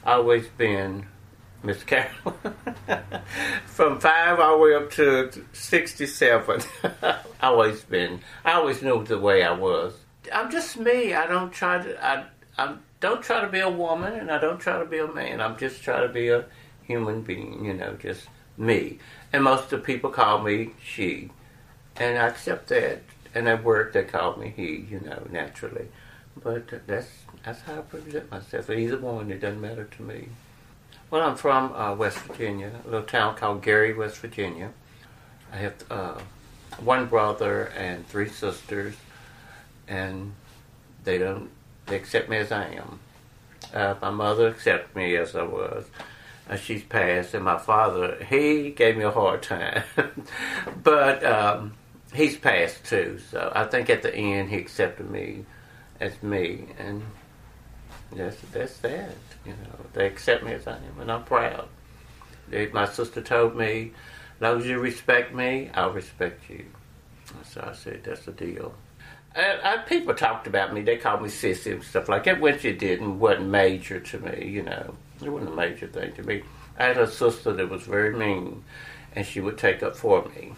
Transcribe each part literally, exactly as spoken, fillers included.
always been Miss Carol. From five all the way up to sixty-seven. always been. I always knew the way I was. I'm just me. I don't try to. I I don't try to be a woman, and I don't try to be a man. I'm just trying to be a human being. You know, just me. And most of the people call me she, and I accept that. And at work they call me he. You know, naturally. But that's that's how I present myself. Either one, it doesn't matter to me. Well, I'm from uh, West Virginia, a little town called Gary, West Virginia. I have uh, one brother and three sisters, and they don't they accept me as I am. Uh, my mother accepted me as I was. Uh, she's passed, and my father, he gave me a hard time, but um, he's passed too. So I think at the end he accepted me as me, and that's that's that. You know, they accept me as I am, and I'm proud. They, my sister told me, as long as you respect me, I'll respect you. So I said, that's the deal. I, I, people talked about me. They called me sissy and stuff like that, which it didn't. Wasn't major to me, you know. It wasn't a major thing to me. I had a sister that was very mean, and she would take up for me.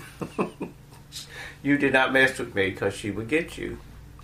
You did not mess with me because she would get you.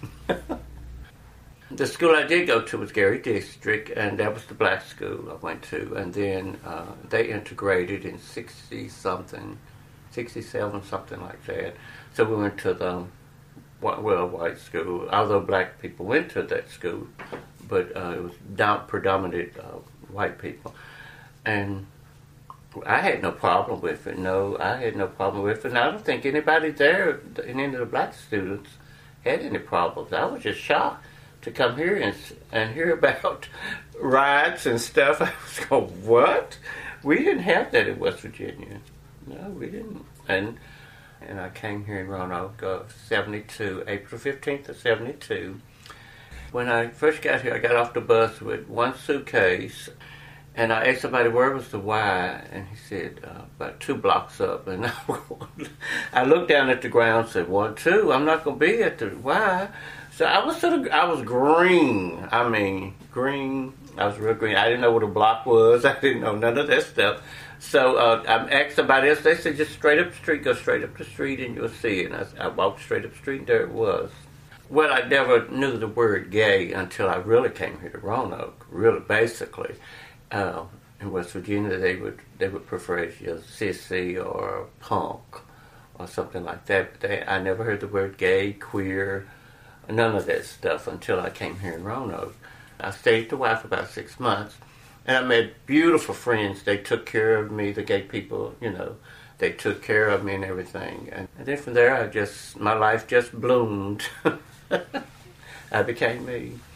The school I did go to was Gary District, and that was the black school I went to. And then uh, they integrated in sixty-something, sixty-seven, something like that. So we went to the, well, white school, although black people went to that school, but uh, it was down, predominant uh, white people. And I had no problem with it. No, I had no problem with it. And I don't think anybody there, any of the black students, had any problems. I was just shocked to come here and and hear about riots and stuff. I was going, what? We didn't have that in West Virginia. No, we didn't. And and I came here in Roanoke of seventy-two, April fifteenth of seventy-two. When I first got here, I got off the bus with one suitcase, and I asked somebody where was the Y, and he said uh, about two blocks up. And I, I looked down at the ground and said, one, two, I'm not going to be at the Y. So I was sort of, I was green. I mean, green. I was real green. I didn't know what a block was. I didn't know none of that stuff. So uh, I asked somebody else. They said, just straight up the street. Go straight up the street and you'll see it. And I, I walked straight up the street and there it was. Well, I never knew the word gay until I really came here to Roanoke. Really, basically, uh, in West Virginia, they would they would prefer it as sissy or punk or something like that. But they, I never heard the word gay, queer. None of that stuff until I came here in Roanoke. I stayed at the Y for about six months, and I met beautiful friends. They took care of me, the gay people, you know. They took care of me and everything. And, and then from there, I just, my life just bloomed. I became me.